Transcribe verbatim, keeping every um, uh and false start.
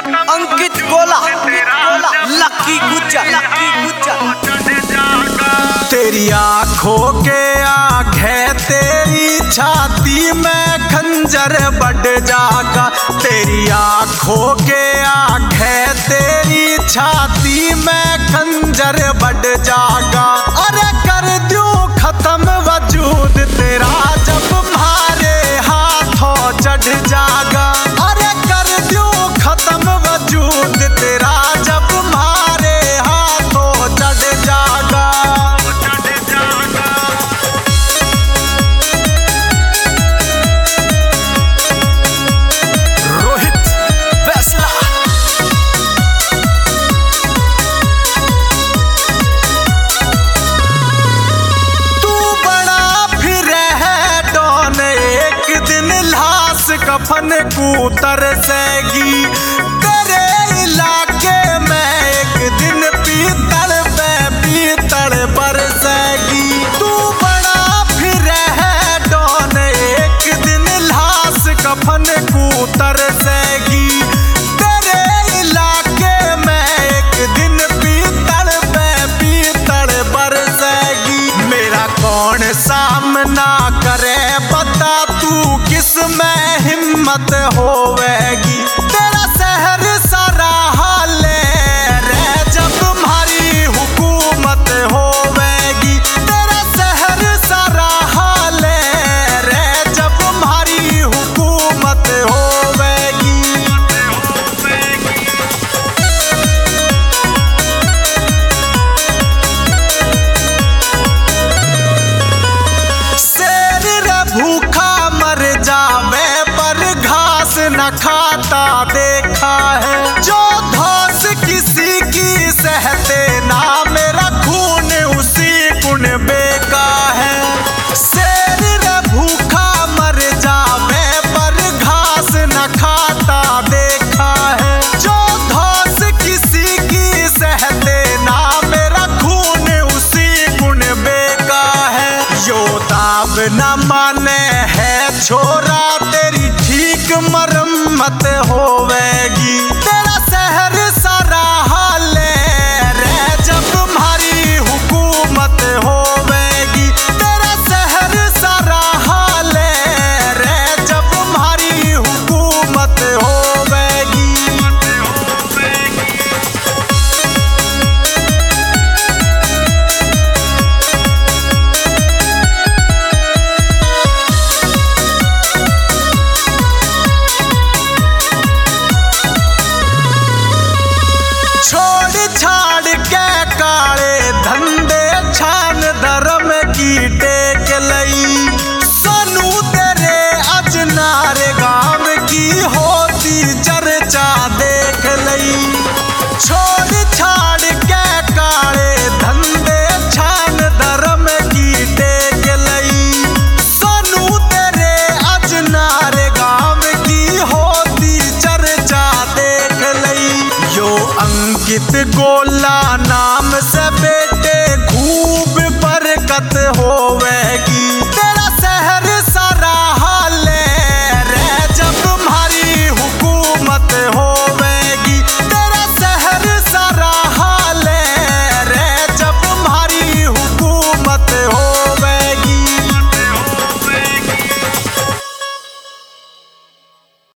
अंकित गोला, लकी गुज्जा, लकी गुज्जा। तेरी आँखों के आँखें तेरी छाती में खंजर बढ़ जागा। तेरी आँखों के आँखें तेरी छाती में खंजर बढ़ जागा। अरे कर दूं खत्म वजूद तेरा जब मारे हाथों चढ़ जागा। अरे कर दूं खत्म वजूद तेरा जब मारे हाथों चढ़ जागा। कफन कूतर सेगी तेरे इलाके में एक दिन पीतल पे पीतल बरसेगी। तू बड़ा फिर है डॉन एक दिन लाश कफन कूतर सेगी तेरे इलाके में एक दिन पीतल पे पीतल बरसेगी। मेरा कौन सामना करे बता तू किस में हिम्मत होवेगी। तेरा शहर सारा हाले रे जब हमारी हुकूमत होवेगी। तेरा शहर सारा हाले रे जब हमारी हुकूमत होवेगी। शेर रे भूखा मर जावे न खाता देखा है। जो धौस किसी की सहते ना मेरा खून उसी कुन बेका है। शेर रे भूखा मर जावे पर घास न खाता देखा है। जो धौस किसी की सहते ना मेरा खून उसी कुन बेका है। योदाब न माने है छोरा तेरी ठीक मरम्मत होवेगी।